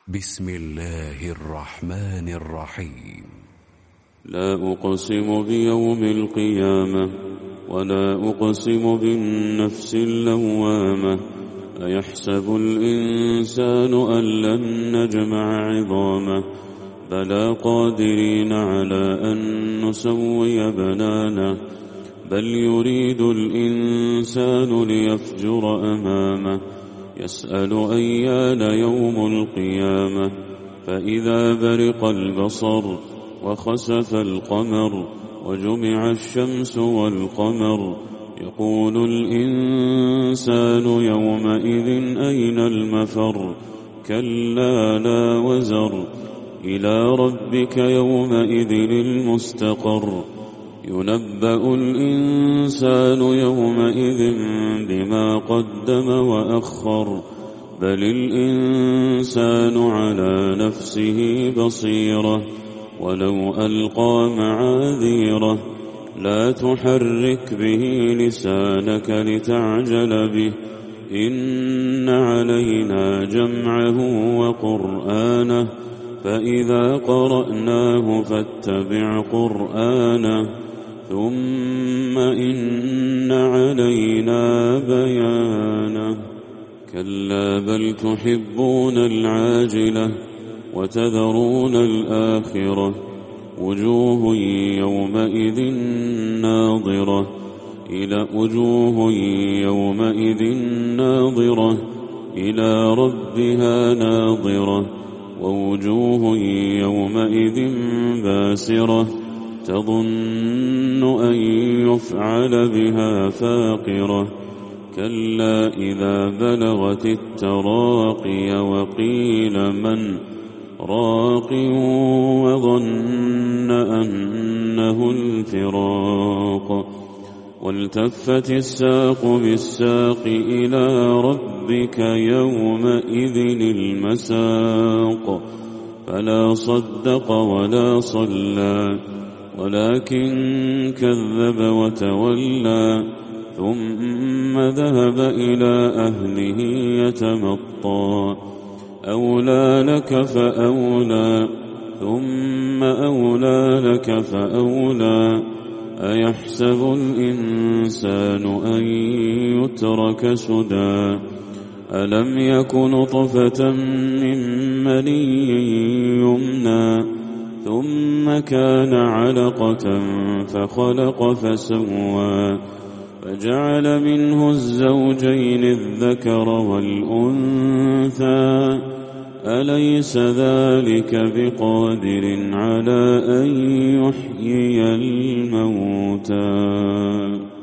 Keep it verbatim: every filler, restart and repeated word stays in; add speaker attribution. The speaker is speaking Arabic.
Speaker 1: بسم الله الرحمن الرحيم.
Speaker 2: لا أقسم بيوم القيامة ولا أقسم بالنفس اللوامة أيحسب الإنسان أن لن نجمع عظامه بلى قادرين على أن نسوي بنانه بل يريد الإنسان ليفجر أمامه يسأل أيان يوم القيامة فإذا برق البصر وخسف القمر وجمع الشمس والقمر يقول الإنسان يومئذ أين المفر كلا لا وزر إلى ربك يومئذ المستقر ينبأ الإنسان يومئذ بما قدم وأخر بل الإنسان على نفسه بصيرة ولو ألقى معاذيره لا تحرك به لسانك لتعجل به إن علينا جمعه وقرآنه فإذا قرأناه فاتبع قرآنه ثم إن علينا بيانه كلا بل تحبون العاجلة وتذرون الآخرة وجوه يومئذ ناظرة إلى وجوه يومئذ ناظرة إلى ربها ناظرة ووجوه يومئذ باسرة تظن أن يفعل بها فاقرة كلا إذا بلغت التراقي وقيل من راق وظن أنه الفراق والتفت الساق بالساق إلى ربك يومئذ المساق فلا صدق ولا صلى ولكن كذب وتولى ثم ذهب إلى أهله يتمطى أولى لك فأولى ثم أولى لك فأولى أيحسب الإنسان أن يترك سدى ألم يك نطفة من مني يمنى ثم كان علقة فخلق فسوى فجعل منه الزوجين الذكر والأنثى أليس ذلك بقادر على أن يحيي الموتى